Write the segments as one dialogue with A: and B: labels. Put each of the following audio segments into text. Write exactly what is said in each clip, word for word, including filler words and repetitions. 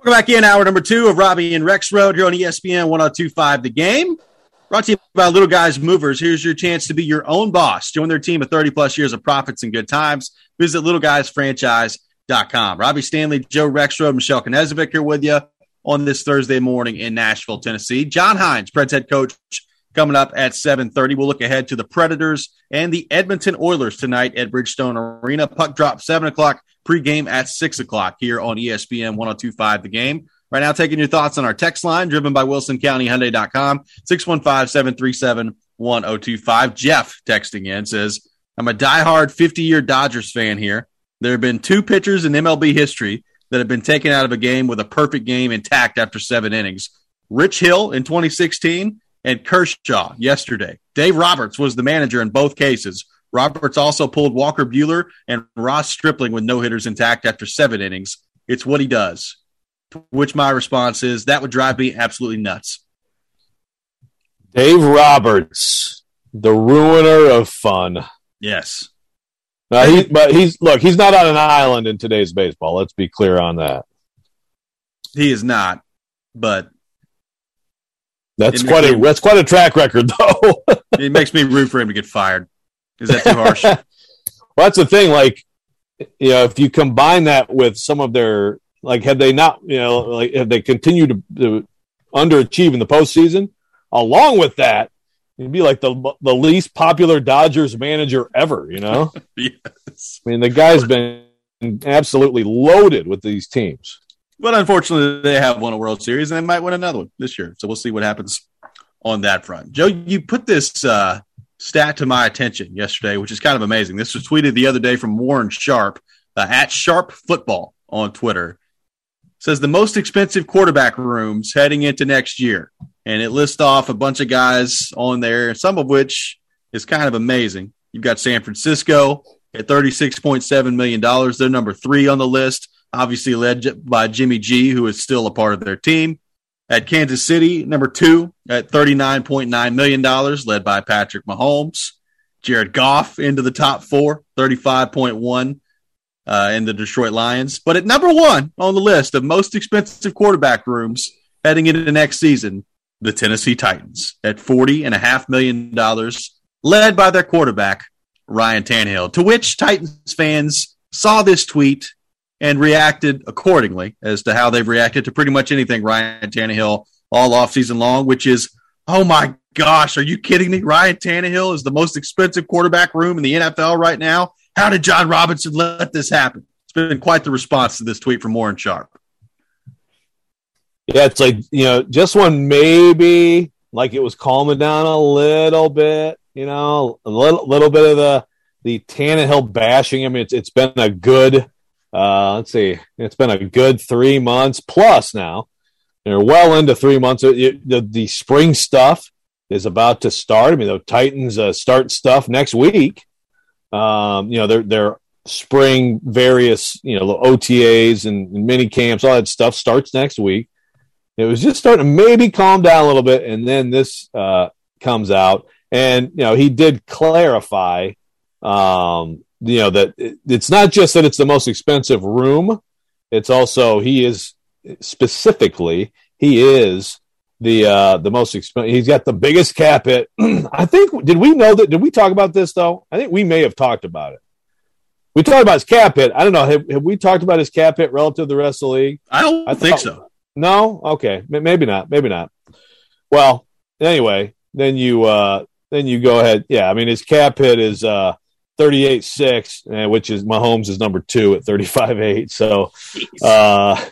A: Welcome back in hour number two of Robbie and Rex Road here on E S P N one oh two point five The Game. Brought to you by Little Guys Movers. Here's your chance to be your own boss. Join their team of thirty-plus years of profits and good times. Visit little guys franchise dot com. Robbie Stanley, Joe Rexroad, Michelle Knezovic here with you on this Thursday morning in Nashville, Tennessee. John Hines, Preds head coach, coming up at seven thirty. We'll look ahead to the Predators and the Edmonton Oilers tonight at Bridgestone Arena. Puck drop seven o'clock. Pregame at six o'clock here on E S P N one oh two point five The Game. Right now, taking your thoughts on our text line, driven by Wilson County Hyundai dot com, six one five, seven three seven, one oh two five. Jeff texting in says, I'm a diehard fifty-year Dodgers fan here. There have been two pitchers in M L B history that have been taken out of a game with a perfect game intact after seven innings. Rich Hill in twenty sixteen and Kershaw yesterday. Dave Roberts was the manager in both cases. Roberts also pulled Walker Buehler and Ross Stripling with no-hitters intact after seven innings. It's what he does. To which my response is, that would drive me absolutely nuts.
B: Dave Roberts, the ruiner of fun.
A: Yes.
B: Now, he, but he's look, he's not on an island in today's baseball. Let's be clear on that.
A: He is not, but
B: that's quite a me, that's quite a track record, though.
A: It makes me root for him to get fired. Is that too harsh?
B: Well, that's the thing. Like, you know, if you combine that with some of their, like, had they not, you know, like, had they continued to, to underachieve in the postseason, along with that, you'd be like the the least popular Dodgers manager ever, you know?
A: Yes.
B: I mean, the guy's been absolutely loaded with these teams.
A: But unfortunately, they have won a World Series, and they might win another one this year. So we'll see what happens on that front. Joe, you put this uh, stat to my attention yesterday, which is kind of amazing. This was tweeted the other day from Warren Sharp, uh, at Sharp Football on Twitter. It says the most expensive quarterback rooms heading into next year. And it lists off a bunch of guys on there, some of which is kind of amazing. You've got San Francisco at thirty-six point seven million dollars. They're number three on the list, obviously led by Jimmy G, who is still a part of their team. At Kansas City, number two at thirty-nine point nine million dollars, led by Patrick Mahomes. Jared Goff into the top four, thirty-five point one uh, in the Detroit Lions. But at number one on the list of most expensive quarterback rooms heading into the next season, the Tennessee Titans at forty point five million dollars, led by their quarterback, Ryan Tannehill, to which Titans fans saw this tweet and reacted accordingly as to how they've reacted to pretty much anything Ryan Tannehill all offseason long, which is, oh my gosh, are you kidding me? Ryan Tannehill is the most expensive quarterback room in the N F L right now. How did John Robinson let this happen? It's been quite the response to this tweet from Warren Sharp.
B: Yeah, it's like, you know, just when maybe like it was calming down a little bit, you know, a little little bit of the the Tannehill bashing. I mean, it's it's been a good, uh, let's see, it's been a good three months plus now. They're well into three months. It, the, the spring stuff is about to start. I mean, the Titans uh, start stuff next week. Um, you know, their their spring various, you know, O T As and, and mini camps, all that stuff starts next week. It was just starting to maybe calm down a little bit, and then this uh, comes out. And, you know, he did clarify, um, you know, that it, it's not just that it's the most expensive room. It's also he is specifically, he is the uh, the most expensive. He's got the biggest cap hit. I think, did we know that? Did we talk about this, though? I think we may have talked about it. We talked about his cap hit. I don't know. Have, have we talked about his cap hit relative to the rest of the league?
A: I don't I think thought, so.
B: No? Okay. Maybe not. Maybe not. Well, anyway, then you uh, then you go ahead. Yeah, I mean, his cap hit is uh, thirty-eight six, uh, which is Mahomes is number two at thirty-five eight. So uh,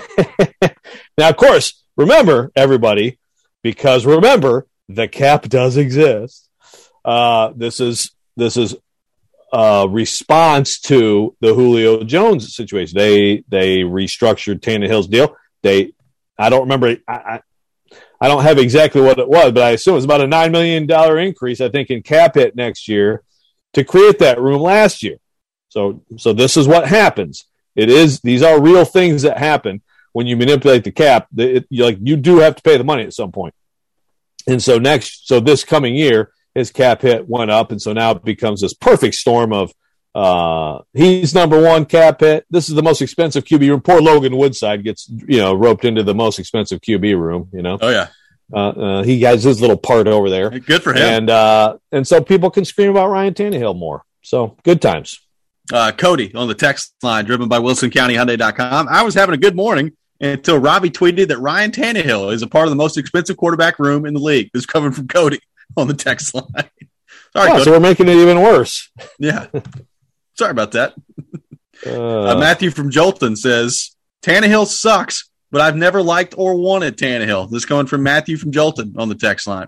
B: now, of course, remember, everybody, because remember, the cap does exist. Uh, this is this is a response to the Julio Jones situation. They they restructured Tannehill's deal. They, I don't remember. I, I, I don't have exactly what it was, but I assume it was about a nine million dollars increase, I think, in cap hit next year to create that room last year. So, so this is what happens. It is, these are real things that happen when you manipulate the cap. It, you like, you do have to pay the money at some point. And so next, so this coming year, his cap hit went up. And so now it becomes this perfect storm of Uh, he's number one cap hit. This is the most expensive Q B room. Poor Logan Woodside gets, you know, roped into the most expensive Q B room, you know.
A: Oh, yeah.
B: Uh, uh, he has his little part over there.
A: Good for him.
B: And, uh, and so people can scream about Ryan Tannehill more. So good times.
A: Uh, Cody on the text line, driven by Wilson County Hyundai dot com. I was having a good morning until Robbie tweeted that Ryan Tannehill is a part of the most expensive quarterback room in the league. This is coming from Cody on the text line. Sorry,
B: oh,
A: Cody.
B: So we're making it even worse.
A: Yeah. Sorry about that.
B: Uh,
A: uh, Matthew from Jolton says, Tannehill sucks, but I've never liked or wanted Tannehill. This is coming from Matthew from Jolton on the text line.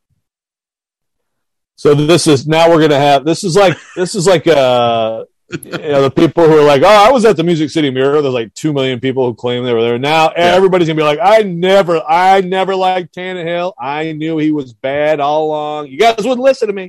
B: So this is now we're gonna have this is like this is like uh you know the people who are like, oh, I was at the Music City Mirror. There's like two million people who claim they were there. Now yeah. everybody's gonna be like, I never, I never liked Tannehill. I knew he was bad all along. You guys wouldn't listen to me.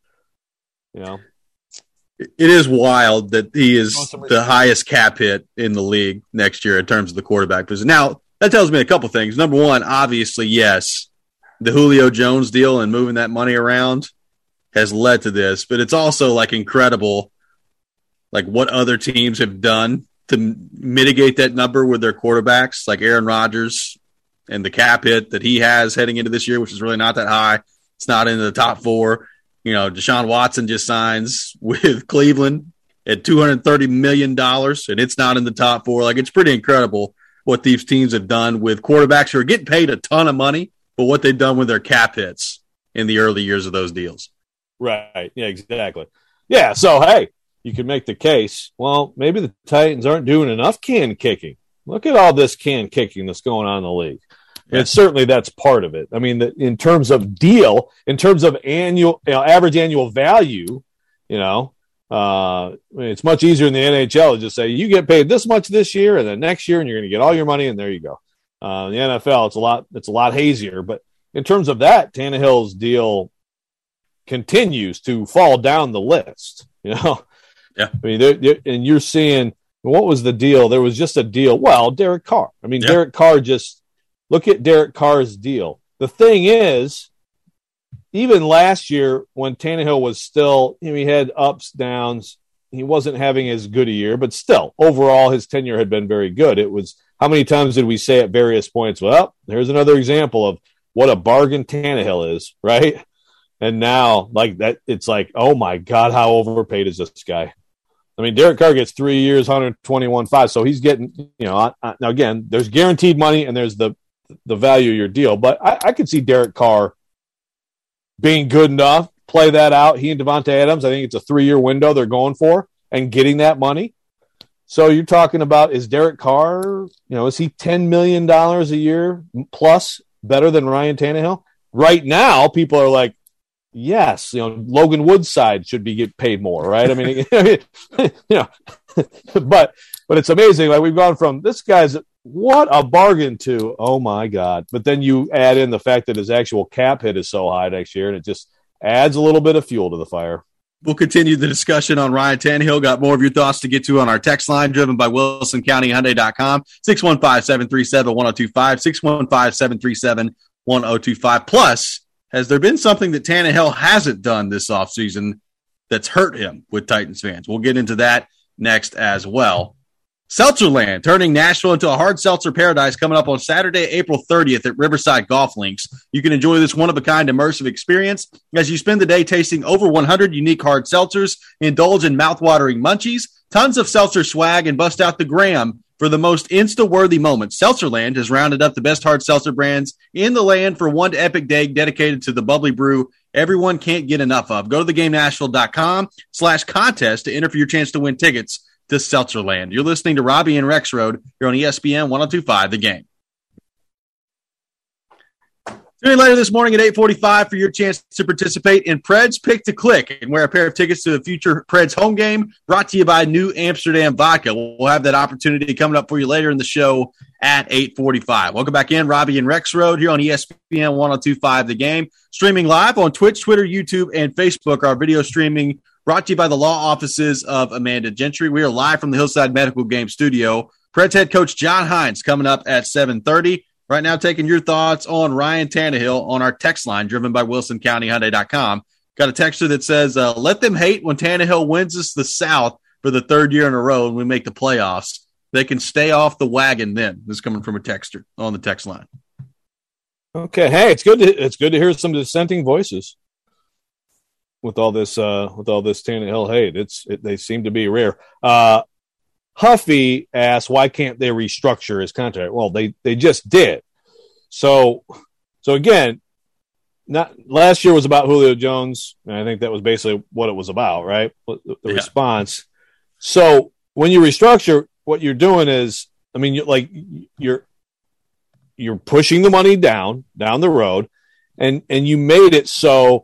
B: You know,
A: it is wild that he is the highest cap hit in the league next year in terms of the quarterback position. Now that tells me a couple things. Number one, obviously, yes, the Julio Jones deal and moving that money around has led to this, but it's also like incredible, like what other teams have done to mitigate that number with their quarterbacks, like Aaron Rodgers and the cap hit that he has heading into this year, which is really not that high. It's not in the top four. You know, Deshaun Watson just signs with Cleveland at two hundred thirty million dollars, and it's not in the top four. Like, it's pretty incredible what these teams have done with quarterbacks who are getting paid a ton of money, but what they've done with their cap hits in the early years of those deals.
B: Right. Yeah, exactly. Yeah, so, hey, you can make the case, well, maybe the Titans aren't doing enough can kicking. Look at all this can kicking that's going on in the league. And certainly that's part of it. I mean, the, in terms of deal, in terms of annual, you know, average annual value, you know, uh, I mean, it's much easier in the N H L to just say you get paid this much this year, and then next year, and you're going to get all your money, and there you go. Uh, in the N F L, it's a lot, it's a lot hazier. But in terms of that, Tannehill's deal continues to fall down the list. You know,
A: yeah.
B: I mean, they're, they're, and you're seeing what was the deal? There was just a deal. Well, Derek Carr. I mean, yeah. Derek Carr just. Look at Derek Carr's deal. The thing is, even last year when Tannehill was still, you know, he had ups, downs. He wasn't having as good a year, but still, overall, his tenure had been very good. It was, how many times did we say at various points, well, here's another example of what a bargain Tannehill is, right? And now, like that, it's like, oh my God, how overpaid is this guy? I mean, Derek Carr gets three years, one hundred twenty-one point five, so he's getting, you know, I, I, now again, there's guaranteed money and there's the the value of your deal. But I, I could see Derek Carr being good enough, play that out. He and Devontae Adams, I think it's a three-year window they're going for, and getting that money. So you're talking about, is Derek Carr, you know, is he ten million dollars a year plus better than Ryan Tannehill? Right now, people are like, yes, you know, Logan Woodside should be get paid more, right? I mean, you know, but but it's amazing. Like, we've gone from this guy's what a bargain to, oh my God. But then you add in the fact that his actual cap hit is so high next year, and it just adds a little bit of fuel to the fire.
A: We'll continue the discussion on Ryan Tannehill. Got more of your thoughts to get to on our text line, driven by Wilson County Hyundai dot com, six one five, seven three seven, one oh two five, six one five, seven three seven, one oh two five. Plus, has there been something that Tannehill hasn't done this offseason that's hurt him with Titans fans? We'll get into that next as well. Seltzerland, turning Nashville into a hard seltzer paradise, coming up on Saturday, April thirtieth at Riverside Golf Links. You can enjoy this one-of-a-kind immersive experience as you spend the day tasting over one hundred unique hard seltzers, indulge in mouth-watering munchies, tons of seltzer swag, and bust out the gram for the most Insta-worthy moments. Seltzerland has rounded up the best hard seltzer brands in the land for one epic day dedicated to the bubbly brew everyone can't get enough of. Go to the game nashville dot com slash contest to enter for your chance to win tickets to Seltzerland. You're listening to Robbie and Rexroad here on E S P N one oh two five The Game. Tune in later this morning at eight forty-five for your chance to participate in Preds Pick to Click and wear a pair of tickets to the future Preds home game, brought to you by New Amsterdam Vodka. We'll have that opportunity coming up for you later in the show at eight forty-five. Welcome back in, Robbie and Rexroad here on E S P N one oh two five The Game. Streaming live on Twitch, Twitter, YouTube, and Facebook. Our video streaming brought to you by the law offices of Amanda Gentry. We are live from the Hillside Medical Game Studio. Preds head coach John Hines coming up at seven thirty. Right now, taking your thoughts on Ryan Tannehill on our text line, driven by Wilson County Hyundai dot com. Got a texter that says, uh, let them hate when Tannehill wins us the South for the third year in a row and we make the playoffs. They can stay off the wagon then. This is coming from a texter on the text line.
B: Okay. Hey, it's good to, it's good to hear some dissenting voices with all this, uh, with all this Tannehill hate. It's, it, they seem to be rare. Uh, Huffy asked, why can't they restructure his contract? Well, they, they just did. So, so again, not last year was about Julio Jones, and I think that was basically what it was about, right? The, the yeah. response. So when you restructure, what you're doing is, I mean, you like you're you're pushing the money down down the road, and and you made it so,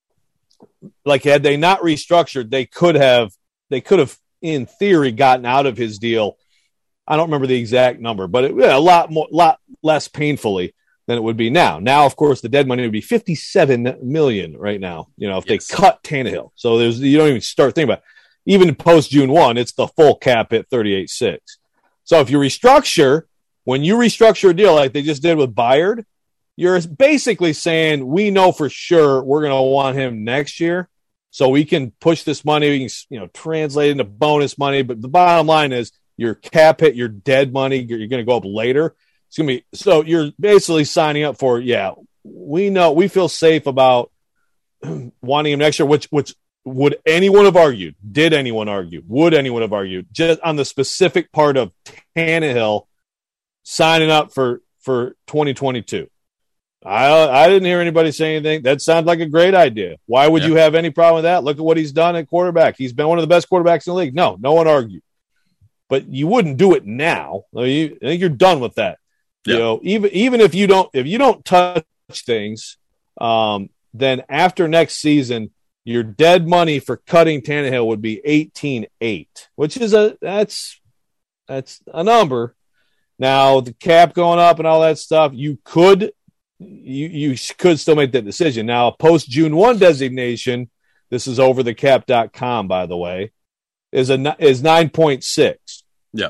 B: like, had they not restructured, they could have they could have in theory gotten out of his deal. I don't remember the exact number, but it, yeah, a lot more, lot less painfully than it would be now. Now, of course, the dead money would be fifty-seven million dollars right now, you know, if yes. they cut Tannehill. So there's, you don't even start thinking about it. Even post June first, it's the full cap at thirty-eight six. So if you restructure, when you restructure a deal like they just did with Byard, you're basically saying, we know for sure we're going to want him next year. So we can push this money, we can, you know, translate into bonus money. But the bottom line is your cap hit, your dead money, you're, you're going to go up later. It's going to be, so you're basically signing up for, yeah, we know, we feel safe about wanting him next year, which, which would anyone have argued? Did anyone argue? Would anyone have argued just on the specific part of Tannehill signing up for, for twenty twenty-two? I, I didn't hear anybody say anything. That sounds like a great idea. Why would yeah. you have any problem with that? Look at what he's done at quarterback. He's been one of the best quarterbacks in the league. No, no one argued. But you wouldn't do it now. I, mean, you, I think you're done with that. You yeah. know, even even if you don't if you don't touch things, um, then after next season, your dead money for cutting Tannehill would be eighteen eight, which is a that's that's a number. Now the cap going up and all that stuff, you could you you could still make that decision. Now a post June first designation, this is over the cap dot com, by the way, is a is nine point six.
A: Yeah.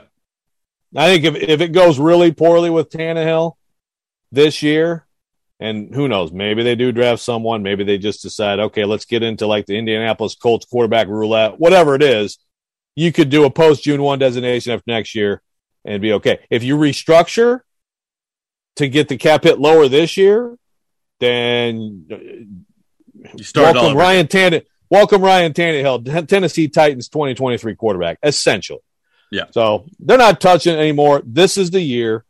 B: I think if, if it goes really poorly with Tannehill this year, and who knows, maybe they do draft someone, maybe they just decide, okay, let's get into like the Indianapolis Colts quarterback roulette, whatever it is, you could do a post-June first designation after next year and be okay. If you restructure to get the cap hit lower this year, then
A: you start
B: welcome Ryan Tannehill. Welcome Ryan Tannehill, Tennessee Titans twenty twenty-three quarterback, essentially.
A: Yeah.
B: So they're not touching it anymore. This is the year.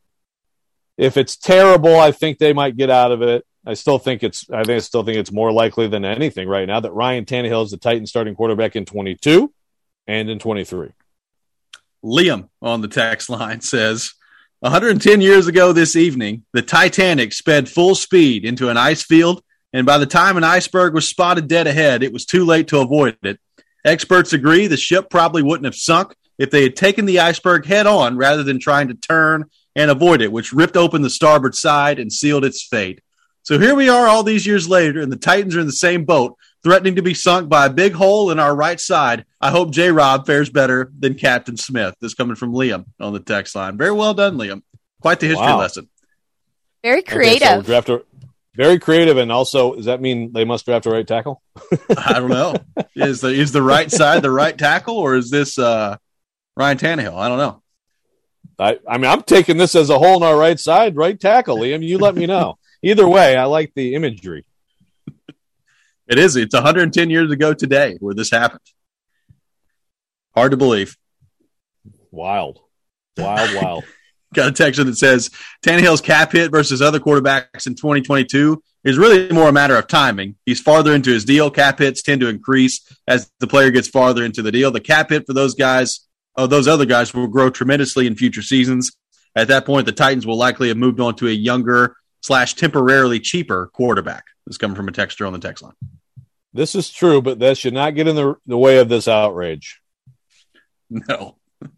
B: If it's terrible, I think they might get out of it. I still think it's. I think I still think it's more likely than anything right now that Ryan Tannehill is the Titans starting quarterback in twenty-two and in twenty-three.
A: Liam on the text line says, one hundred ten years ago this evening, the Titanic sped full speed into an ice field, and by the time an iceberg was spotted dead ahead, it was too late to avoid it. Experts agree the ship probably wouldn't have sunk if they had taken the iceberg head on rather than trying to turn and avoid it, which ripped open the starboard side and sealed its fate. So here we are all these years later, and the Titans are in the same boat, threatening to be sunk by a big hole in our right side. I hope J-Rob fares better than Captain Smith. This coming from Liam on the text line. Very well done, Liam. Quite the history
B: wow.
A: lesson.
C: Very creative.
B: Okay, so draft a, very creative, and also, does that mean they must draft a right tackle?
A: I don't know. Is the, is the right side the right tackle, or is this uh, – Ryan Tannehill, I don't know.
B: I, I mean, I'm taking this as a hole in our right side, right tackle, Liam. You let me know. Either way, I like the imagery.
A: It is. It's one hundred ten years ago today where this happened. Hard to believe.
B: Wild. Wild, wild.
A: Got a text that says Tannehill's cap hit versus other quarterbacks in twenty twenty-two is really more a matter of timing. He's farther into his deal. Cap hits tend to increase as the player gets farther into the deal. The cap hit for those guys Oh, those other guys will grow tremendously in future seasons. At that point, the Titans will likely have moved on to a younger slash temporarily cheaper quarterback. This is coming from a texter on the text line.
B: This is true, but that should not get in the, the way of this outrage.
A: No.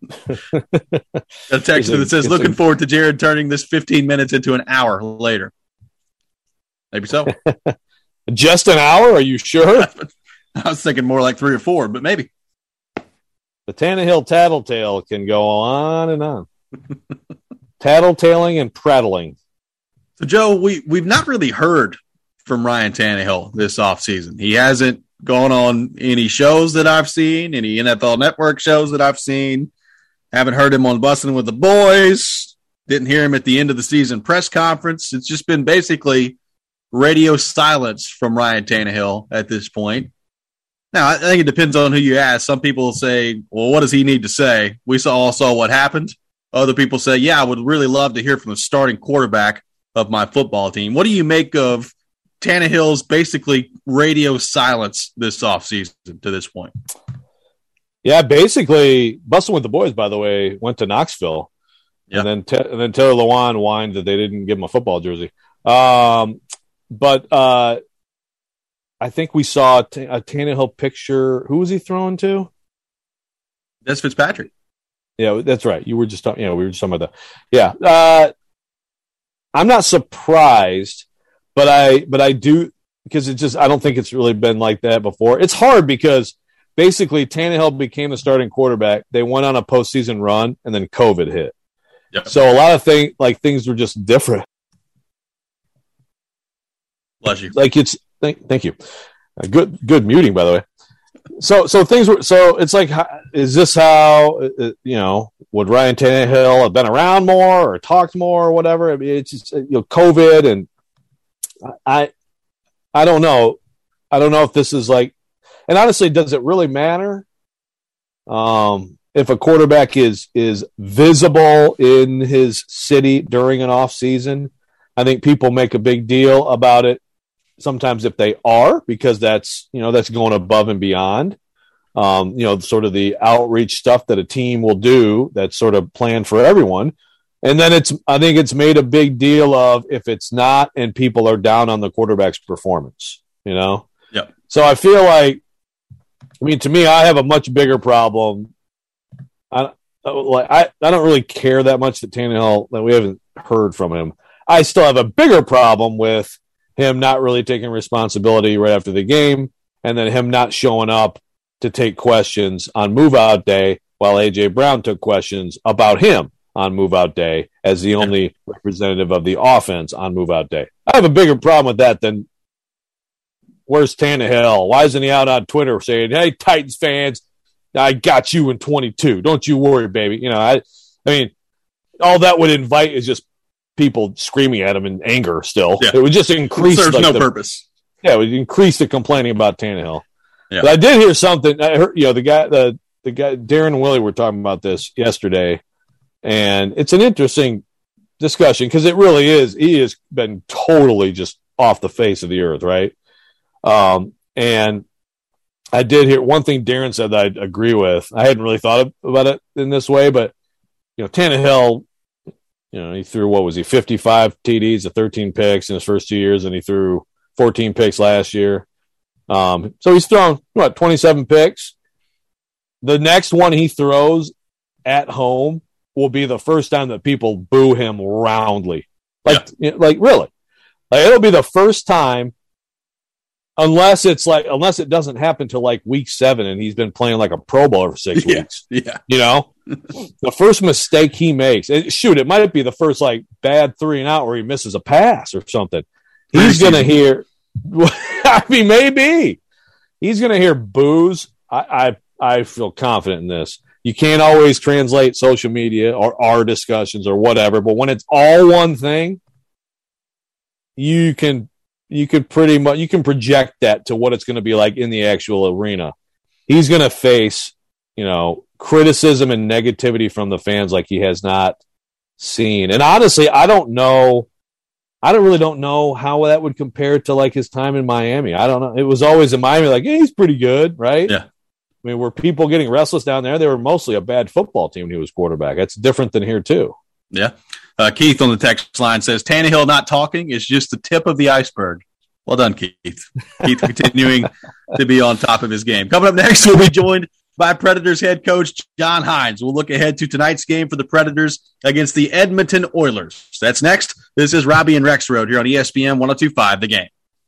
A: A texter that says, looking a, forward to Jared turning this fifteen minutes into an hour later. Maybe so.
B: Just an hour? Are you sure?
A: I was thinking more like three or four, but maybe.
B: The Tannehill tattletale can go on and on. Tattletaling and prattling.
A: So, Joe, we, we've not really heard from Ryan Tannehill this offseason. He hasn't gone on any shows that I've seen, any N F L Network shows that I've seen. Haven't heard him on Bussin' with the Boys. Didn't hear him at the end of the season press conference. It's just been basically radio silence from Ryan Tannehill at this point. Now, I think it depends on who you ask. Some people say, well, what does he need to say? We saw, all saw what happened. Other people say, yeah, I would really love to hear from the starting quarterback of my football team. What do you make of Tannehill's basically radio silence this offseason to this point?
B: Yeah, basically, Bussin' with the Boys, by the way, went to Knoxville. Yeah. And then te- and then Taylor Lewan whined that they didn't give him a football jersey. Um, but uh, I think we saw a, T- a Tannehill picture. Who was he throwing to?
A: That's Fitzpatrick.
B: Yeah, that's right. You were just talking. You know, we were just talking about that. Yeah, uh, I'm not surprised, but I but I do because it just I don't think it's really been like that before. It's hard because basically Tannehill became the starting quarterback. They went on a postseason run, and then COVID hit. Yep. So a lot of things like things were just different.
A: Bless you.
B: Like it's thank thank you. Uh, good good muting, by the way. So so things were so it's like is this how uh, you know would Ryan Tannehill have been around more or talked more or whatever? I mean, it's just you know COVID and I I don't know I don't know if this is like and honestly does it really matter? Um. If a quarterback is is visible in his city during an off season, I think people make a big deal about it. Sometimes if they are, because that's you know that's going above and beyond, um, you know, sort of the outreach stuff that a team will do. That's sort of planned for everyone. And then it's I think it's made a big deal of if it's not, and people are down on the quarterback's performance. You know.
A: Yeah.
B: So I feel like, I mean, to me, I have a much bigger problem. I, like, I, I don't really care that much that Tannehill, that we haven't heard from him. I still have a bigger problem with him not really taking responsibility right after the game and then him not showing up to take questions on move-out day while A J. Brown took questions about him on move-out day as the only representative of the offense on move-out day. I have a bigger problem with that than where's Tannehill? Why isn't he out on Twitter saying, hey, Titans fans, I got you in twenty-two. Don't you worry, baby. You know, I, I mean, all that would invite is just people screaming at him in anger. Still, yeah. It would just increase.
A: There's
B: like,
A: no
B: the,
A: purpose.
B: Yeah, it would increase the complaining about Tannehill.
A: Yeah.
B: But I did hear something. I heard, you know, the guy, the the guy, Darren and Willie were talking about this yesterday, and it's an interesting discussion because it really is. He has been totally just off the face of the earth, right? Um, and. I did hear one thing Darren said that I agree with. I hadn't really thought about it in this way, but you know, Tannehill, you know, he threw what was he fifty-five T Ds, of thirteen picks in his first two years, and he threw fourteen picks last year. Um, so he's thrown what twenty-seven picks. The next one he throws at home will be the first time that people boo him roundly, like yeah. like really, like it'll be the first time. Unless it's like, unless it doesn't happen till like week seven and he's been playing like a Pro Bowler for six
A: yeah,
B: weeks.
A: Yeah.
B: You know, the first mistake he makes, it, shoot, it might be the first like bad three and out where he misses a pass or something. He's going to hear, I mean, maybe he's going to hear boos. I, I, I feel confident in this. You can't always translate social media or our discussions or whatever, but when it's all one thing, you can, You could pretty much you can project that to what it's going to be like in the actual arena. He's going to face, you know, criticism and negativity from the fans like he has not seen. And honestly, I don't know. I don't really don't know how that would compare to like his time in Miami. I don't know. It was always in Miami, like, yeah, he's pretty good, right?
A: Yeah.
B: I mean, were people getting restless down there? They were mostly a bad football team when he was quarterback. That's different than here too.
A: Yeah. Uh, Keith on the text line says, Tannehill not talking is just the tip of the iceberg. Well done, Keith. Keith continuing to be on top of his game. Coming up next, we'll be joined by Predators head coach John Hynes. We'll look ahead to tonight's game for the Predators against the Edmonton Oilers. That's next. This is Robbie and Rexroad here on E S P N one oh two point five, The Game.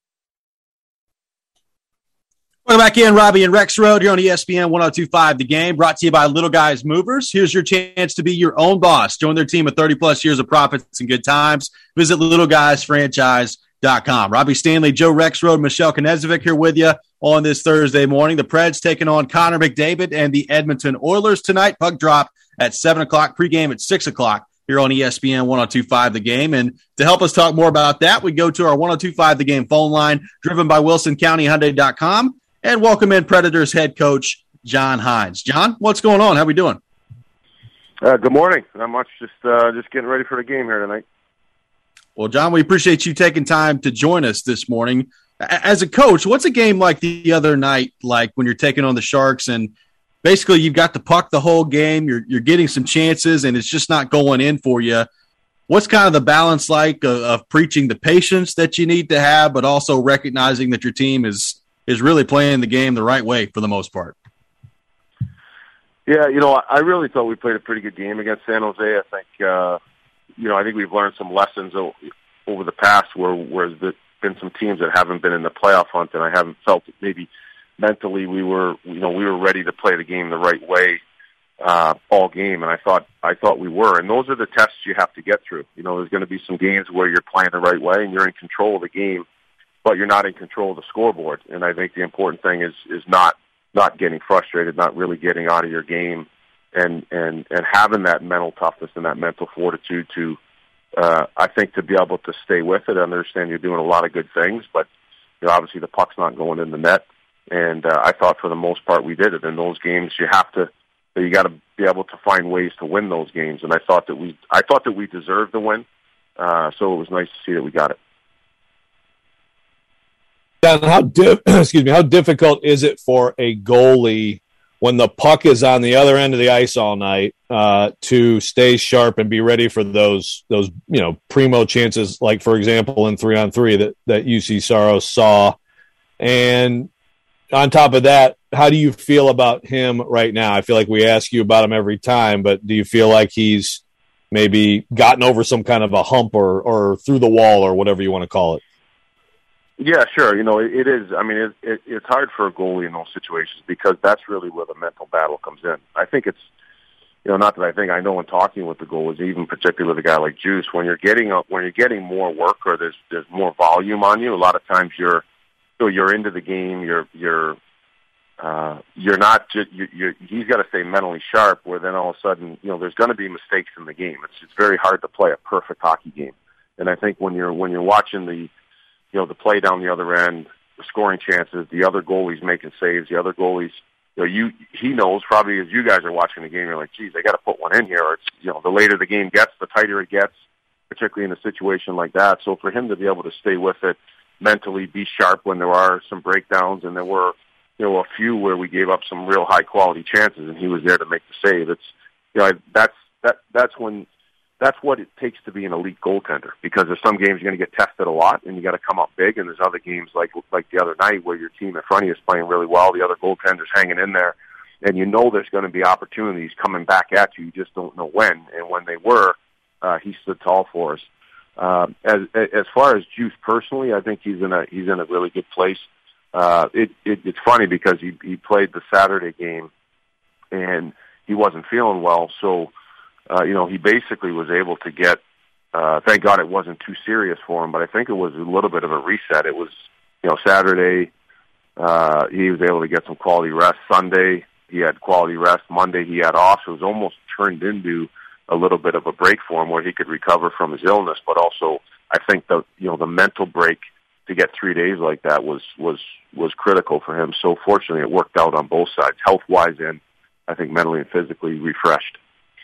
A: Welcome back in, Robbie and Rexroad here on E S P N one oh two point five, The Game, brought to you by Little Guys Movers. Here's your chance to be your own boss. Join their team of thirty-plus years of profits and good times. Visit little guys franchise dot com. Robbie Stanley, Joe Rexrode, Michelle Knezovic here with you on this Thursday morning. The Preds taking on Connor McDavid and the Edmonton Oilers tonight. Puck drop at seven o'clock, pregame at six o'clock here on E S P N ten twenty-five The Game. And to help us talk more about that, we go to our ten twenty-five The Game phone line, driven by Wilson County Hyundai dot com, and welcome in Predators head coach John Hynes. John, what's going on? How we doing?
D: Uh, good morning. Not much. Just uh, just getting ready for the game here tonight.
A: Well, John, we appreciate you taking time to join us this morning. As a coach, what's a game like the other night like when you're taking on the Sharks and basically you've got the puck the whole game, you're you're getting some chances, and it's just not going in for you? What's kind of the balance like of, of preaching the patience that you need to have, but also recognizing that your team is is really playing the game the right way for the most part?
D: Yeah, you know, I really thought we played a pretty good game against San Jose. I think, uh, you know, I think we've learned some lessons o- over the past where where there's been some teams that haven't been in the playoff hunt, and I haven't felt that maybe mentally we were, you know, we were ready to play the game the right way uh, all game, and I thought I thought we were. And those are the tests you have to get through. You know, there's going to be some games where you're playing the right way and you're in control of the game, but you're not in control of the scoreboard. And I think the important thing is is not. not getting frustrated, not really getting out of your game, and, and, and having that mental toughness and that mental fortitude to, uh, I think, to be able to stay with it. I understand you're doing a lot of good things, but you know, obviously the puck's not going in the net. And uh, I thought for the most part we did it. In those games, you have to, you got to be able to find ways to win those games. And I thought that we, I thought that we deserved the win. Uh, so it was nice to see that we got it.
B: How di- excuse me? How difficult is it for a goalie when the puck is on the other end of the ice all night uh, to stay sharp and be ready for those those you know primo chances, like for example in three on three that that U C Saros saw? And on top of that, how do you feel about him right now? I feel like we ask you about him every time, but do you feel like he's maybe gotten over some kind of a hump or or through the wall or whatever you want to call it?
D: Yeah, sure. You know, it, it is. I mean, it, it, it's hard for a goalie in those situations because that's really where the mental battle comes in. I think it's, you know, not that I think I know when talking with the goalies, even particularly with a guy like Juice, when you're getting a, when you're getting more work or there's there's more volume on you, a lot of times you're, so you're into the game. You're you're uh, you're not just you. You're, he's got to stay mentally sharp. Where then all of a sudden, you know, there's going to be mistakes in the game. It's it's very hard to play a perfect hockey game. And I think when you're when you're watching the you know, the play down the other end, the scoring chances, the other goalies making saves, the other goalies, you know, you, he knows probably as you guys are watching the game, you're like, geez, they got to put one in here. Or it's, you know, the later the game gets, the tighter it gets, particularly in a situation like that. So for him to be able to stay with it mentally, be sharp when there are some breakdowns, and there were, you know, a few where we gave up some real high quality chances and he was there to make the save. It's, you know, that's, that, that's when, that's what it takes to be an elite goaltender, because there's some games you're going to get tested a lot and you got to come up big, and there's other games like like the other night where your team in front of you is playing really well, the other goaltender's hanging in there, and you know there's going to be opportunities coming back at you. You just don't know when, and when they were, uh, he stood tall for us. Um, as as far as Juice personally, I think he's in a he's in a really good place. Uh, it, it it's funny because he he played the Saturday game and he wasn't feeling well, so. Uh, you know, he basically was able to get, uh, thank God it wasn't too serious for him, but I think it was a little bit of a reset. It was, you know, Saturday, uh, he was able to get some quality rest. Sunday, he had quality rest. Monday, he had off. So it was almost turned into a little bit of a break for him where he could recover from his illness, but also I think the, you know, the mental break to get three days like that was, was, was critical for him. So fortunately it worked out on both sides, health-wise and I think mentally and physically refreshed.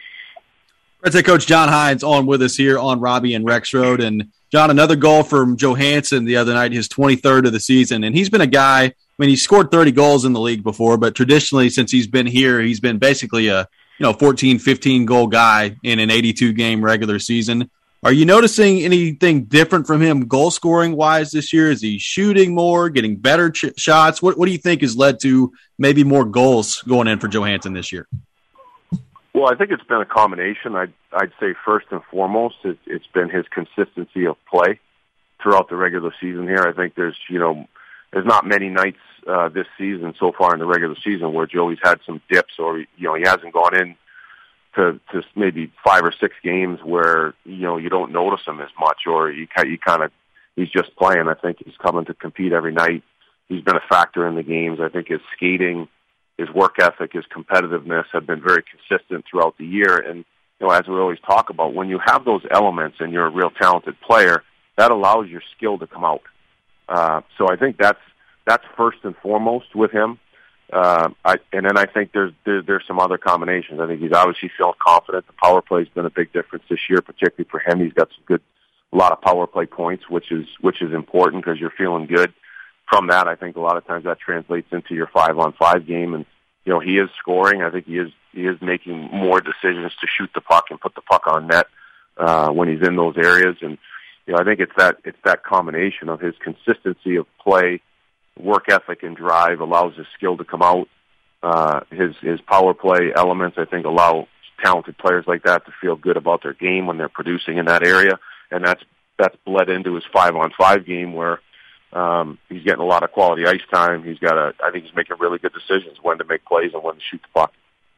A: Let's say Coach John Hynes on with us here on Robbie and Rexrode. And John, another goal from Johansson the other night, his twenty-third of the season. And he's been a guy, I mean, he scored thirty goals in the league before, but traditionally since he's been here, he's been basically a, you know, fourteen, fifteen goal guy in an eighty-two game regular season. Are you noticing anything different from him goal scoring wise this year? Is he shooting more, getting better ch- shots? What, what do you think has led to maybe more goals going in for Johansson this year?
D: Well, I think it's been a combination. I'd, I'd say first and foremost, it, it's been his consistency of play throughout the regular season here. I think there's, you know, there's not many nights uh, this season so far in the regular season where Joey's had some dips or, you know, he hasn't gone in to, to maybe five or six games where, you know, you don't notice him as much or you, you kind of, he's just playing. I think he's coming to compete every night. He's been a factor in the games. I think his skating, his work ethic, his competitiveness have been very consistent throughout the year. And, you know, as we always talk about, when you have those elements and you're a real talented player, that allows your skill to come out. Uh, so I think that's that's first and foremost with him. Uh, I, and then I think there's, there's there's some other combinations. I think he's obviously feeling confident. The power play has been a big difference this year, particularly for him. He's got some good, a lot of power play points, which is which is important because you're feeling good. From that, I think a lot of times that translates into your five-on-five game, and you know he is scoring. I think he is he is making more decisions to shoot the puck and put the puck on net uh, when he's in those areas. And you know I think it's that it's that combination of his consistency of play, work ethic, and drive allows his skill to come out. Uh, his his power play elements, I think, allow talented players like that to feel good about their game when they're producing in that area, and that's that's bled into his five-on-five game where. Um, he's getting a lot of quality ice time. He's got a, I think he's making really good decisions when to make plays and when to shoot the puck.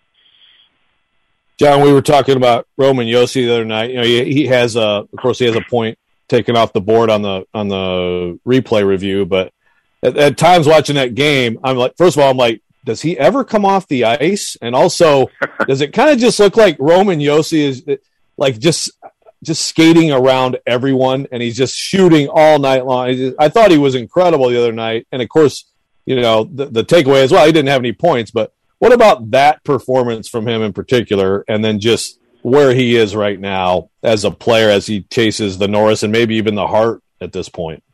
B: John, we were talking about Roman Josi the other night. You know, he, he has a, of course, he has a point taken off the board on the on the replay review. But at, at times watching that game, I'm like, first of all, I'm like, does he ever come off the ice? And also, does it kind of just look like Roman Josi is like just. just skating around everyone, and he's just shooting all night long. Just, I thought he was incredible the other night. And, of course, you know, the, the takeaway as well, he didn't have any points. But what about that performance from him in particular, and then just where he is right now as a player as he chases the Norris and maybe even the Hart at this point?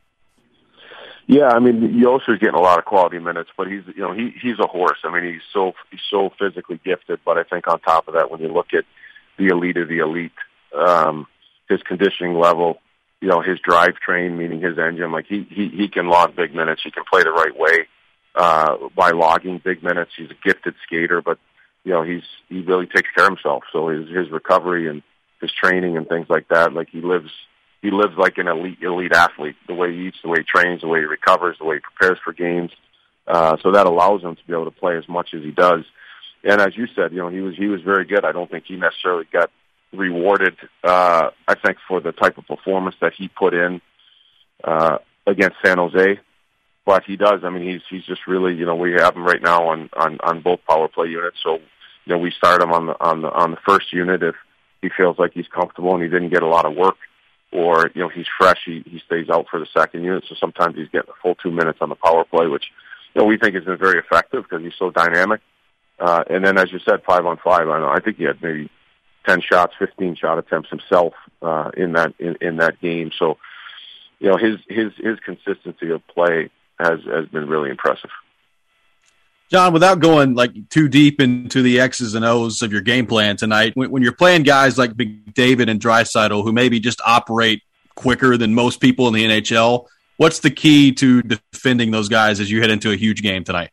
D: Yeah, I mean, Yoster's getting a lot of quality minutes, but he's, you know, he he's a horse. I mean, he's so he's so physically gifted. But I think on top of that, when you look at the elite of the elite, um, his conditioning level, you know, his drivetrain, meaning his engine, like he, he, he can log big minutes. He can play the right way, uh, by logging big minutes. He's a gifted skater, but, you know, he's, he really takes care of himself. So his, his recovery and his training and things like that, like he lives, he lives like an elite, elite athlete, the way he eats, the way he trains, the way he recovers, the way he prepares for games. Uh, so that allows him to be able to play as much as he does. And as you said, you know, he was, he was very good. I don't think he necessarily got rewarded, uh, I think, for the type of performance that he put in uh, against San Jose. But he does. I mean, he's he's just really, you know, we have him right now on, on, on both power play units. So, you know, we start him on the on the on the first unit if he feels like he's comfortable and he didn't get a lot of work, or you know, he's fresh. He he stays out for the second unit. So sometimes he's getting a full two minutes on the power play, which you know we think has been very effective because he's so dynamic. Uh, and then, as you said, five on five. I know. I think he had maybe ten shots, fifteen shot attempts himself uh, in that in, in that game. So, you know, his his his consistency of play has has been really impressive.
A: John, without going like too deep into the X's and O's of your game plan tonight, when, when you're playing guys like McDavid and Draisaitl who maybe just operate quicker than most people in the N H L, what's the key to defending those guys as you head into a huge game tonight?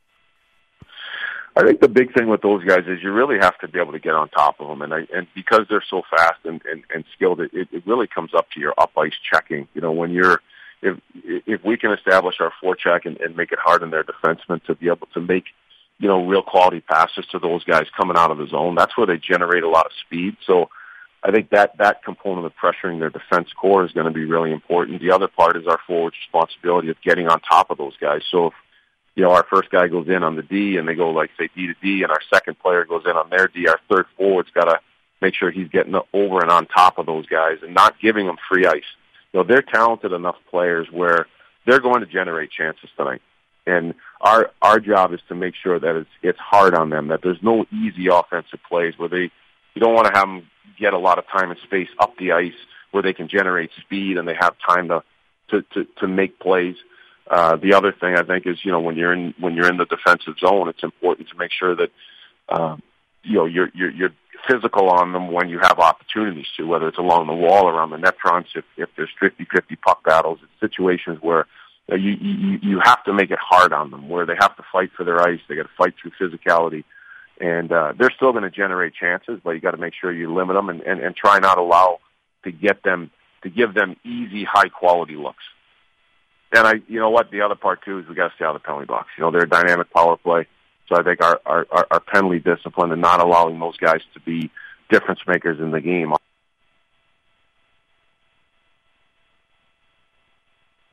D: I think the big thing with those guys is you really have to be able to get on top of them, and I, and because they're so fast and, and, and skilled, it, it really comes up to your up ice checking. You know, when you're if if we can establish our forecheck and, and make it hard on their defensemen to be able to make you know real quality passes to those guys coming out of the zone, that's where they generate a lot of speed. So I think that that component of pressuring their defense core is going to be really important. The other part is our forward's responsibility of getting on top of those guys. So if you know, our first guy goes in on the D and they go like, say, D to D, and our second player goes in on their D, our third forward's got to make sure he's getting over and on top of those guys and not giving them free ice. You know, they're talented enough players where they're going to generate chances tonight. And our our job is to make sure that it's it's hard on them, that there's no easy offensive plays where they, you don't want to have them get a lot of time and space up the ice where they can generate speed and they have time to, to, to, to make plays. Uh, the other thing I think is, you know, when you're in when you're in the defensive zone, it's important to make sure that um, you know you're, you're you're physical on them when you have opportunities to, whether it's along the wall, around the net fronts, if if there's fifty-fifty puck battles, it's situations where you, you you have to make it hard on them, where they have to fight for their ice, they got to fight through physicality, and uh, they're still going to generate chances, but you got to make sure you limit them and, and and try not allow to get them to give them easy, high quality looks. And I, you know what, the other part too is we got to stay out of the penalty box. You know, they're a dynamic power play, so I think our, our, our penalty discipline and not allowing those guys to be difference makers in the game.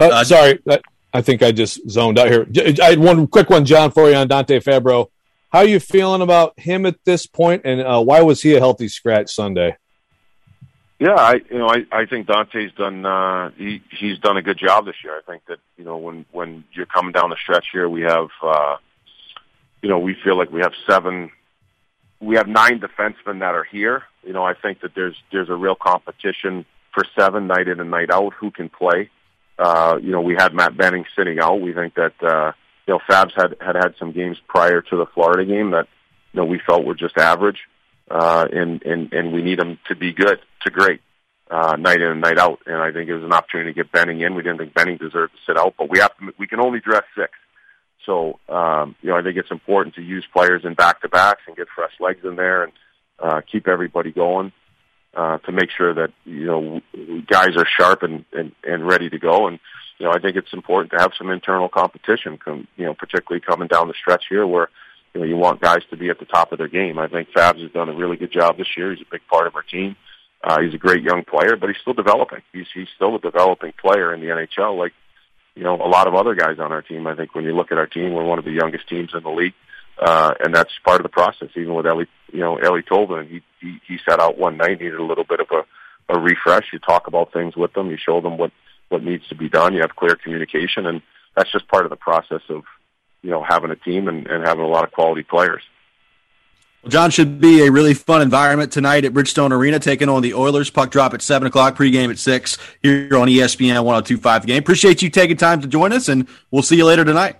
B: Uh, uh, sorry, I think I just zoned out here. I had one quick one, John, for you on Dante Fabro. How are you feeling about him at this point, and uh, why was he a healthy scratch Sunday?
D: Yeah, I you know I, I think Dante's done uh, he he's done a good job this year. I think that you know when when you're coming down the stretch here, we have uh, you know we feel like we have seven, we have nine defensemen that are here. You know I think that there's there's a real competition for seven night in and night out who can play. Uh, you know we had Matt Benning sitting out. We think that uh, you know Fabs had had had some games prior to the Florida game that you know we felt were just average. Uh, and, and, and we need them to be good to great, uh, night in and night out. And I think it was an opportunity to get Benning in. We didn't think Benning deserved to sit out, but we have to, we can only dress six. So, um, you know, I think it's important to use players in back-to-backs and get fresh legs in there and, uh, keep everybody going, uh, to make sure that, you know, guys are sharp and, and, and ready to go. And, you know, I think it's important to have some internal competition, come, you know, particularly coming down the stretch here where, you know, you want guys to be at the top of their game. I think Fabs has done a really good job this year. He's a big part of our team. Uh, he's a great young player, but he's still developing. He's he's still a developing player in the N H L, like you know a lot of other guys on our team. I think when you look at our team, we're one of the youngest teams in the league, uh, and that's part of the process. Even with Ellie, you know, Ellie Tolvanen, he he he sat out one night, needed a little bit of a, a refresh. You talk about things with them, you show them what what needs to be done. You have clear communication, and that's just part of the process of, you know, having a team and, and having a lot of quality players.
A: Well, John, should be a really fun environment tonight at Bridgestone Arena, taking on the Oilers. Puck drop at seven o'clock, pregame at six here on E S P N one oh two point five The Game. Appreciate you taking time to join us, and we'll see you later tonight.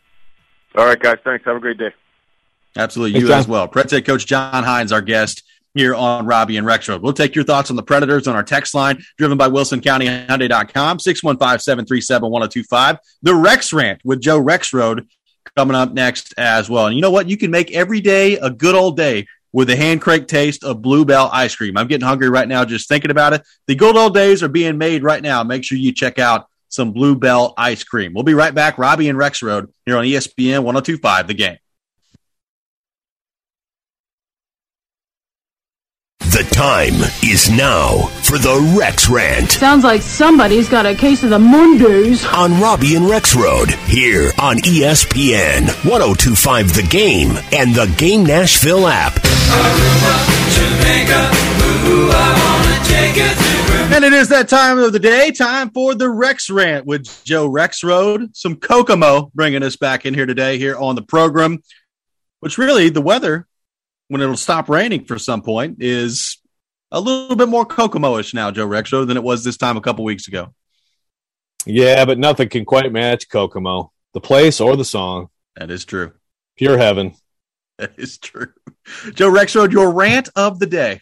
D: All right, guys. Thanks. Have a great day.
A: Absolutely.
B: Thanks,
A: you
B: John.
A: as well. Preds head coach John Hynes, our guest here on Robbie and Rexroad. We'll take your thoughts on the Predators on our text line, driven by Wilson County Hyundai dot com, six one five, seven three seven, one oh two five. The Rex Rant with Joe Rexroad coming up next as well. And you know what? You can make every day a good old day with the hand-cranked taste of Blue Bell ice cream. I'm getting hungry right now just thinking about it. The good old days are being made right now. Make sure you check out some Blue Bell ice cream. We'll be right back. Robbie and Rexroad here on E S P N one oh two point five The Game.
E: The time is now for the Rex Rant.
F: Sounds like somebody's got a case of the Mondays.
E: On Robbie and Rexroad, here on E S P N one oh two point five The Game and the Game Nashville app.
G: Aruba, Jamaica, ooh, I wanna take you to.
A: And it is that time of the day, time for the Rex Rant with Joe Rexroad. Some Kokomo bringing us back in here today here on the program, which really the weather, when it'll stop raining for some point, is a little bit more Kokomo-ish now, Joe Rexroad, than it was this time a couple weeks ago.
B: Yeah, but nothing can quite match Kokomo, the place or the song.
A: That is true.
B: Pure heaven.
A: That is true. Joe Rexroad, your rant of the day.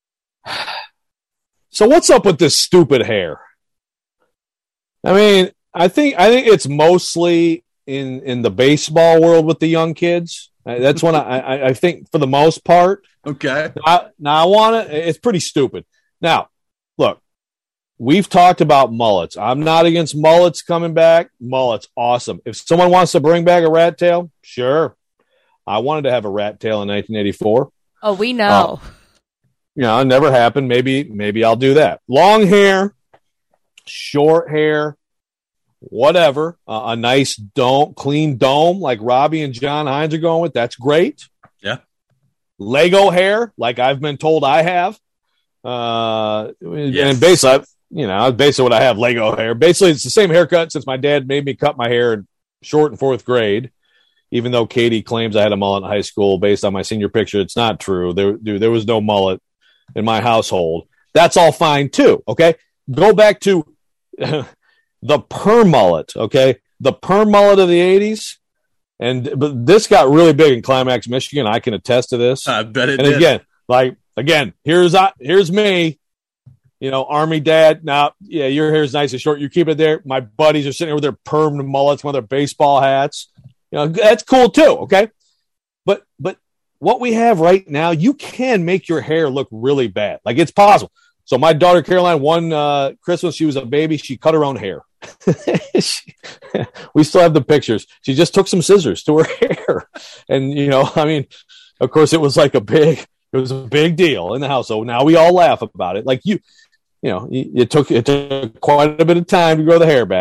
B: So what's up with this stupid hair? I mean, I think I think it's mostly in, in the baseball world with the young kids. That's when I, I, I think for the most part.
A: Okay.
B: Now, now I want to. It's pretty stupid. Now, look, we've talked about mullets. I'm not against mullets coming back. Mullets, awesome. If someone wants to bring back a rat tail, sure. I wanted to have a rat tail in nineteen eighty-four.
C: Oh, we know.
B: Uh, you know, it never happened. Maybe, maybe I'll do that. Long hair, short hair. Whatever, uh, a nice dome, clean dome like Robbie and John Hynes are going with. That's great.
A: Yeah.
B: Lego hair, like I've been told I have. Uh,
A: yes.
B: And basically, you know, basically what I have, Lego hair. Basically, it's the same haircut since my dad made me cut my hair in short in fourth grade. Even though Katie claims I had a mullet in high school based on my senior picture, it's not true. There, dude, there was no mullet in my household. That's all fine too. Okay, go back to. The perm mullet, okay? The perm mullet of the eighties. And but this got really big in Climax, Michigan. I can attest to this.
A: I bet it
B: and
A: did.
B: again, like, again, here's I, here's me, you know, Army dad. Now, yeah, your hair's nice and short. You keep it there. My buddies are sitting there with their perm mullets, with their baseball hats. You know, that's cool too, okay? But but what we have right now, you can make your hair look really bad. Like, it's possible. So my daughter Caroline, one uh, Christmas, she was a baby. She cut her own hair. she, we still have the pictures. She just took some scissors to her hair, and you know, I mean, of course, it was like a big, it was a big deal in the house. So now we all laugh about it. Like you, you know, it took it took quite a bit of time to grow the hair back.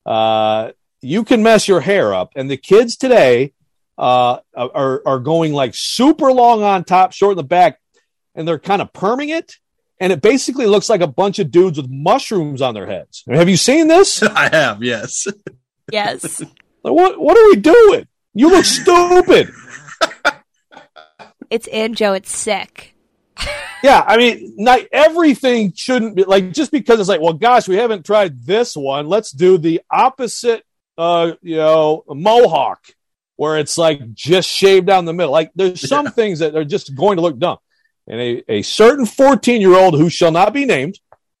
B: uh, you can mess your hair up. And the kids today uh, are, are going like super long on top, short in the back, and they're kind of perming it. And it basically looks like a bunch of dudes with mushrooms on their heads. Have you seen this?
A: I have, yes.
C: Yes.
B: Like, what, what are we doing? You look stupid.
C: It's in, Joe. It's sick.
B: Yeah, I mean, not everything shouldn't be like just because it's like, well, gosh, we haven't tried this one. Let's do the opposite, uh, you know, mohawk, where it's like just shaved down the middle. Like, there's some
A: Yeah.
B: things that are just going to look dumb. And a, a certain fourteen-year-old who shall not be named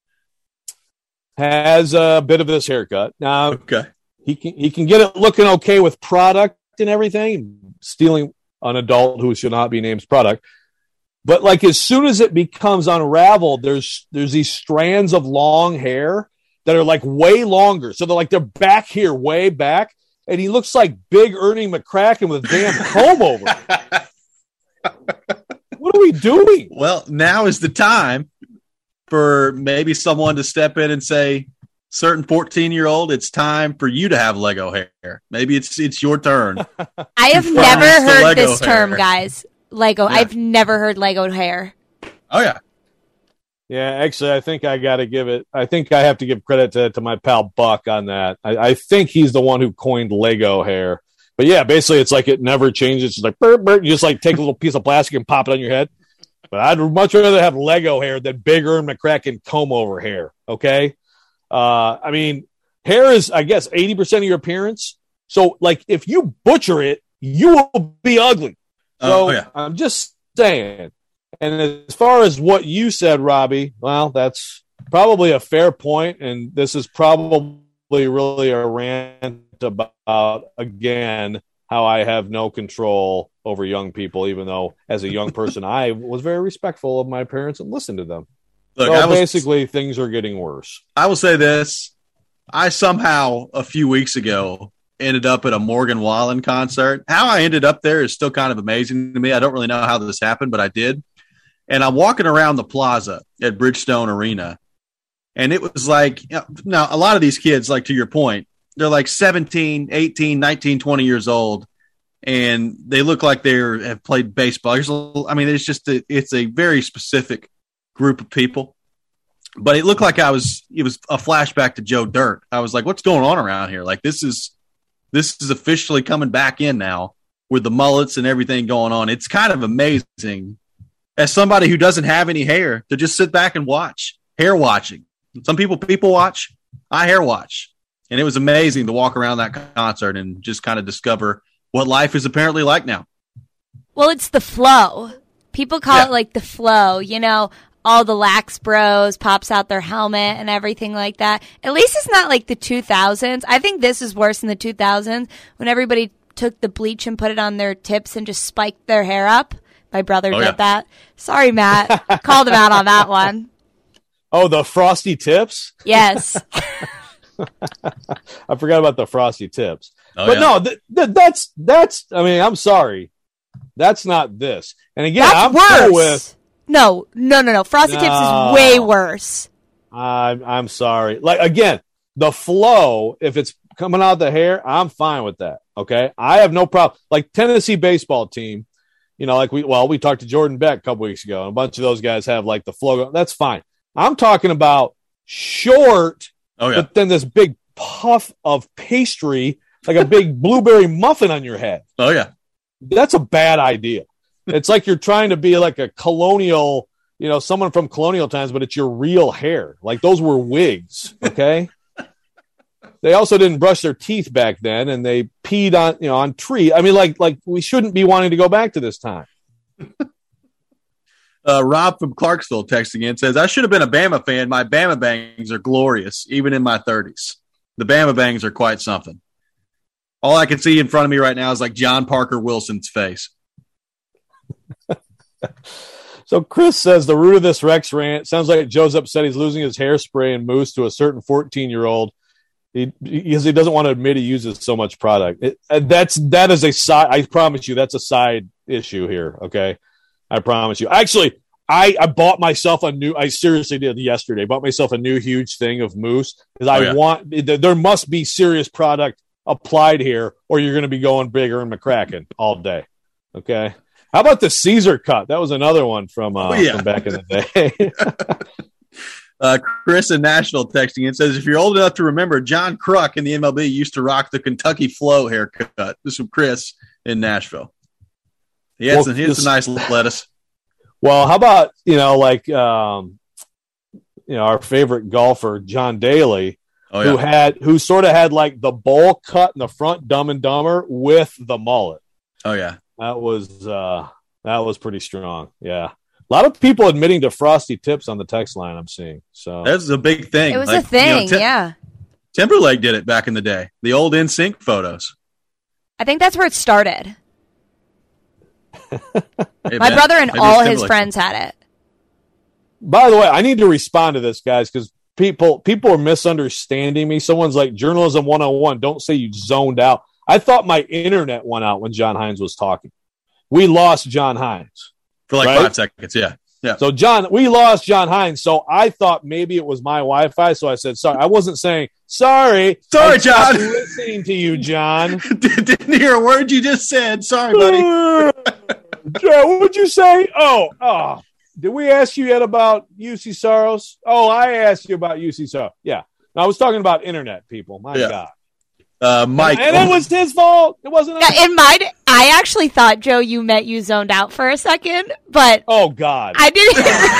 B: has a bit of this haircut. Now,
A: Okay.
B: he can he can get it looking okay with product and everything, stealing an adult who should not be named's product. But like as soon as it becomes unraveled, there's there's these strands of long hair that are like way longer. So they're like they're back here, way back, and he looks like Big Ernie McCracken with a damn comb over. What are we doing?
A: Well, now is the time for maybe someone to step in and say, certain fourteen-year-old, it's time for you to have Lego hair. Maybe it's it's your turn.
C: I have
A: From
C: never
A: the
C: heard
A: Lego
C: this term,
A: hair.
C: guys. Lego.
A: Yeah.
C: I've never heard Lego hair.
A: Oh, yeah.
B: Yeah, actually, I think I got to give it. I think I have to give credit to, to my pal Buck on that. I, I think he's the one who coined Lego hair. But yeah, basically, it's like it never changes. It's like burp, burp. You just like take a little piece of plastic and pop it on your head. But I'd much rather have Lego hair than Big Ern McCracken comb over hair. Okay, uh, I mean, hair is, I guess, eighty percent of your appearance. So, like, if you butcher it, you will be ugly. So
A: Oh, yeah.
B: I'm just saying. And as far as what you said, Robbie, well, that's probably a fair point, and this is probably really a rant about, again, how I have no control over young people, even though as a young person, I was very respectful of my parents and listened to them.
A: Look,
B: so
A: I was,
B: basically, things are getting worse.
A: I will say this. I somehow, a few weeks ago, ended up at a Morgan Wallen concert. How I ended up there is still kind of amazing to me. I don't really know how this happened, but I did. And I'm walking around the plaza at Bridgestone Arena, and it was like, you know, now a lot of these kids, like to your point, they're like seventeen, eighteen, nineteen, twenty years old, and they look like they have played baseball. There's a, I mean, it's just a, it's a very specific group of people. But it looked like I was it was a flashback to Joe Dirt. I was like, what's going on around here? Like this is this is officially coming back in now with the mullets and everything going on. It's kind of amazing as somebody who doesn't have any hair to just sit back and watch. Hair watching. Some people people watch. I hair watch. And it was amazing to walk around that concert and just kind of discover what life is apparently like now.
C: Well, it's the flow. People call
A: Yeah.
C: it like the flow, you know, all the lax bros pops out their helmet and everything like that. At least it's not like the two thousands. I think this is worse in the two thousands when everybody took the bleach and put it on their tips and just spiked their hair up. My brother
A: Oh,
C: did
A: yeah.
C: that. Sorry, Matt. Called him out on that one.
B: Oh, the frosty tips?
C: Yes.
B: I forgot about the frosty tips.
A: Oh,
B: but
A: yeah.
B: no, th- th- that's, that's, I mean, I'm sorry. That's not this. And again,
C: That's
B: I'm
C: worse.
B: cool with,
C: No, no, no, no. Frosty Tips
B: No.
C: is way worse.
B: I'm, I'm sorry. Like, again, the flow, if it's coming out the hair, I'm fine with that. Okay. I have no problem. Like Tennessee baseball team, you know, like we, well, we talked to Jordan Beck a couple weeks ago, and a bunch of those guys have like the flow. That's fine. I'm talking about short,
A: Oh, yeah.
B: but then this big puff of pastry, like a big blueberry muffin on your head.
A: Oh, yeah.
B: That's a bad idea. It's like you're trying to be like a colonial, you know, someone from colonial times, but it's your real hair. Like those were wigs. Okay. They also didn't brush their teeth back then, and they peed on, you know, on tree. I mean, like, like we shouldn't be wanting to go back to this time.
A: Uh, Rob from Clarksville texting in says, I should have been a Bama fan. My Bama bangs are glorious, even in my thirties. The Bama bangs are quite something. All I can see in front of me right now is like John Parker Wilson's face.
B: So Chris says the root of this Rex rant sounds like Joe's upset he's losing his hairspray and mousse to a certain fourteen-year-old he, because he doesn't want to admit he uses so much product. It, and that's that is a side. I promise you, that's a side issue here. Okay, I promise you. Actually, I, I bought myself a new. I seriously did yesterday. Bought myself a new huge thing of moose because I
A: Oh, yeah.
B: want. There must be serious product applied here, or you're going to be going bigger in McCracken all day. Okay. How about the Caesar cut? That was another one from, uh,
A: Oh, yeah.
B: from back in the day.
A: Uh, Chris in Nashville texting in says, if you're old enough to remember, John Kruk in the M L B used to rock the Kentucky Flow haircut. This is from Chris in Nashville. He had
B: Well,
A: some, he had
B: this-
A: some nice lettuce.
B: Well, how about, you know, like, um, you know, our favorite golfer, John Daly,
A: Oh,
B: who
A: yeah.
B: had, who sort of had like the bowl cut in the front, Dumb and Dumber with the mullet.
A: Oh, yeah.
B: That was, uh, that was pretty strong. Yeah. A lot of people admitting to frosty tips on the text line I'm seeing. So
A: That's a big thing.
C: It was
A: Like,
C: a thing,
A: you know, Tim-
C: yeah.
A: Timberlake did it back in the day. The old N Sync photos.
C: I think that's where it started.
A: Hey,
C: My
A: man,
C: brother and
A: maybe
C: all
A: it's
C: his
A: Timberlake.
C: friends had it.
B: by the way, I need to respond to this, guys, because people people are misunderstanding me. Someone's like, journalism one oh one, don't say you zoned out. I thought my internet went out when John Hines was talking. We lost John Hines.
A: For like
B: Right?
A: five seconds, yeah. Yeah.
B: So, John, we lost John Hines. So I thought maybe it was my Wi-Fi. So I said, sorry. I wasn't saying, sorry.
A: Sorry,
B: I stopped
A: John.
B: listening to you, John.
A: Didn't hear a word you just said. Sorry, buddy.
B: Joe, what would you say? Oh, oh. Did we ask you yet about U C Soros? Oh, I asked you about U C Soros. Yeah. No, I was talking about internet, people. My
A: Yeah.
B: God.
A: Uh, Mike.
B: And it was his fault. It wasn't.
C: Yeah, in my, I actually thought, Joe, you meant you zoned out for a second, but
B: Oh, God.
C: I didn't.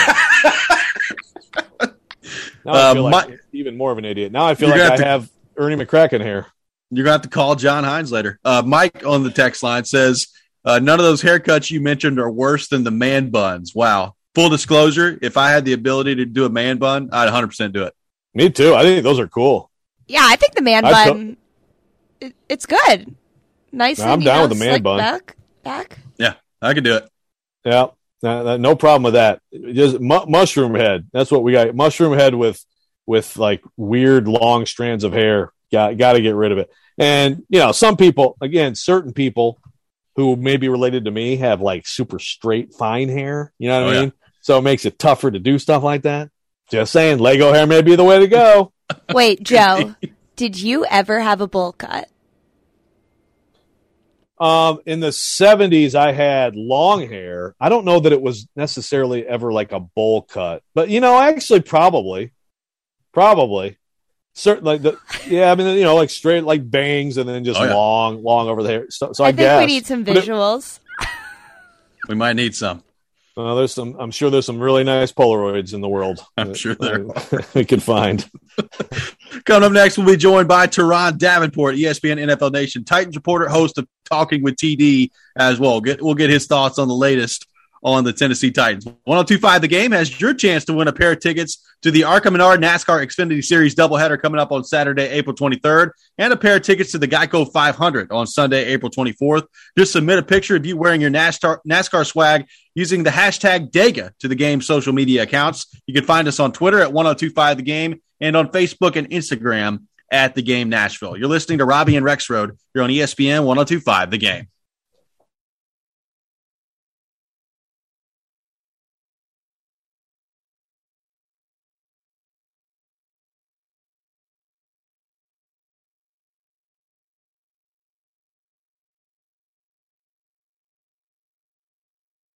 B: Now I
A: Uh,
B: feel like
A: my-
B: even more of an idiot. Now I feel
A: You're
B: like I
A: gonna have
B: have Ernie McCracken here.
A: You're going to have to call John Hines later. Uh, Mike on the text line says, uh, none of those haircuts you mentioned are worse than the man buns. Wow. Full disclosure, if I had the ability to do a man bun, I'd one hundred percent do it.
B: Me too. I think those are cool.
C: Yeah, I think the man
B: I
C: bun, it, it's good. Nice.
B: I'm
C: and, you
B: down
C: know,
B: with the man
C: slick
B: bun.
C: Back, back.
A: Yeah, I could do it.
B: Yeah. No, no- no problem with that. Just mu- mushroom head. That's what we got. Mushroom head with with like weird long strands of hair. Got got to get rid of it. And you know, some people, again, certain people who may be related to me have like super straight, fine hair. You know what
A: Oh,
B: I
A: yeah.
B: mean? So it makes it tougher to do stuff like that. Just saying, Lego hair may be the way to go.
C: Wait, Joe, did you ever have a bowl cut?
B: Um, in the seventies, I had long hair. I don't know that it was necessarily ever like a bowl cut, but you know, actually, probably, probably, certainly. Like the, yeah, I mean, you know, like straight, like bangs, and then just
A: Oh, yeah.
B: long, long over the hair. So, so I,
C: I think
B: guess
C: we need some
B: But it-
C: visuals.
A: We might need some.
B: uh, there's some. I'm sure there's some really nice Polaroids in the world.
A: I'm sure there
B: uh, we can find.
A: Coming up next, we'll be joined by Teron Davenport, E S P N N F L Nation Titans reporter, host of Talking with T D as well. Get, we'll get his thoughts on the latest on the Tennessee Titans. one oh two point five The Game has your chance to win a pair of tickets to the Arkham Menard NASCAR Xfinity Series doubleheader coming up on Saturday, April twenty-third, and a pair of tickets to the Geico five hundred on Sunday, April twenty-fourth. Just submit a picture of you wearing your NASCAR, NASCAR swag using the hashtag Dega to the game's social media accounts. You can find us on Twitter at one oh two point five The Game and on Facebook and Instagram at The Game Nashville. You're listening to Robbie and Rex Road here on E S P N one oh two point five The Game.